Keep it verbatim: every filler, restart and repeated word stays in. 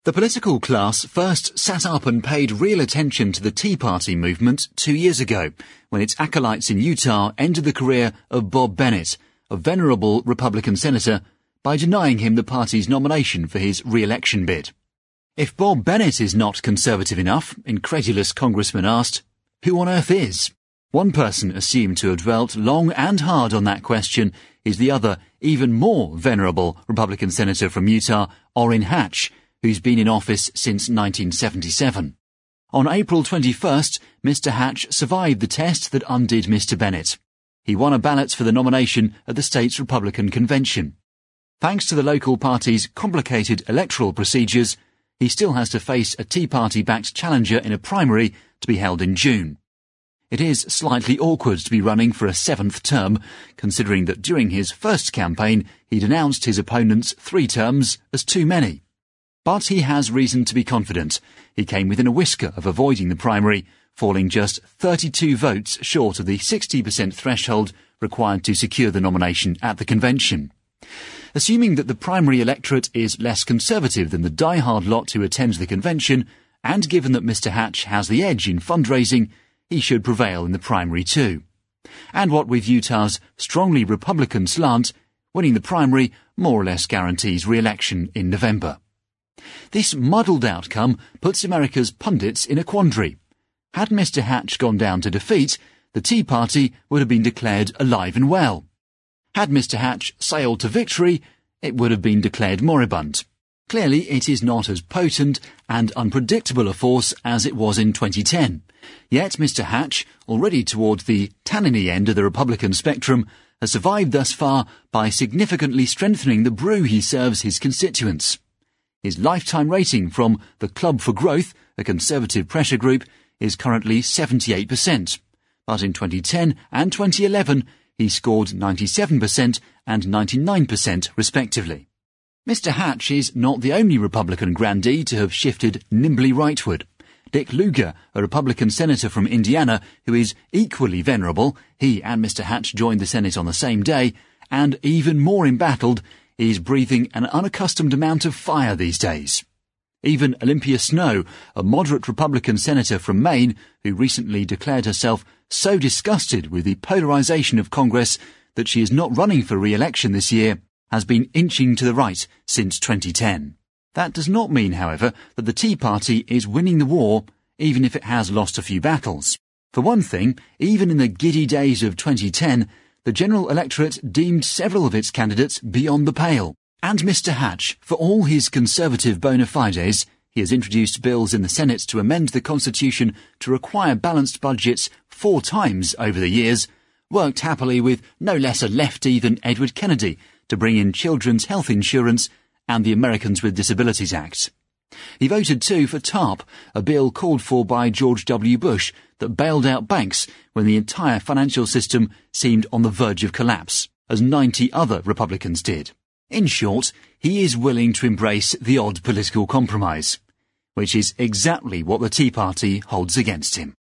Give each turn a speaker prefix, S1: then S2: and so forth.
S1: The political class first sat up and paid real attention to the Tea Party movement two years ago, when its acolytes in Utah ended the career of Bob Bennett, a venerable Republican senator, by denying him the party's nomination for his re-election bid. If Bob Bennett is not conservative enough, incredulous congressmen asked, who on earth is? One person assumed to have dwelt long and hard on that question is the other, even more venerable Republican senator from Utah, Orrin Hatch, who's been in office since nineteen seventy-seven. On April twenty-first, Mister Hatch survived the test that undid Mister Bennett. He won a ballot for the nomination at the state's Republican convention. Thanks to the local party's complicated electoral procedures, he still has to face a Tea Party-backed challenger in a primary to be held in June. It is slightly awkward to be running for a seventh term, considering that during his first campaign he denounced his opponent's three terms as too many. But he has reason to be confident. He came within a whisker of avoiding the primary, falling just thirty-two votes short of the sixty percent threshold required to secure the nomination at the convention. Assuming that the primary electorate is less conservative than the die-hard lot who attends the convention, and given that Mister Hatch has the edge in fundraising, he should prevail in the primary too. And what with Utah's strongly Republican slant, winning the primary more or less guarantees re-election in November. This muddled outcome puts America's pundits in a quandary. Had Mister Hatch gone down to defeat, the Tea Party would have been declared alive and well. Had Mister Hatch sailed to victory, it would have been declared moribund. Clearly, it is not as potent and unpredictable a force as it was in twenty ten. Yet Mister Hatch, already toward the tanniny end of the Republican spectrum, has survived thus far by significantly strengthening the brew he serves his constituents. His lifetime rating from the Club for Growth, a conservative pressure group, is currently seventy-eight percent. But in twenty ten and twenty eleven, he scored ninety-seven percent and ninety-nine percent respectively. Mister Hatch is not the only Republican grandee to have shifted nimbly rightward. Dick Lugar, a Republican senator from Indiana who is equally venerable, he and Mister Hatch joined the Senate on the same day, and even more embattled, is breathing an unaccustomed amount of fire these days. Even Olympia Snowe, a moderate Republican senator from Maine, who recently declared herself so disgusted with the polarization of Congress that she is not running for re-election this year, has been inching to the right since twenty ten. That does not mean, however, that the Tea Party is winning the war, even if it has lost a few battles. For one thing, even in the giddy days of twenty ten, the general electorate deemed several of its candidates beyond the pale. And Mister Hatch, for all his conservative bona fides, he has introduced bills in the Senate to amend the Constitution to require balanced budgets four times over the years, worked happily with no less a lefty than Edward Kennedy to bring in children's health insurance and the Americans with Disabilities Act. He voted too for TARP, a bill called for by George W. Bush that bailed out banks when the entire financial system seemed on the verge of collapse, as ninety other Republicans did. In short, he is willing to embrace the odd political compromise, which is exactly what the Tea Party holds against him.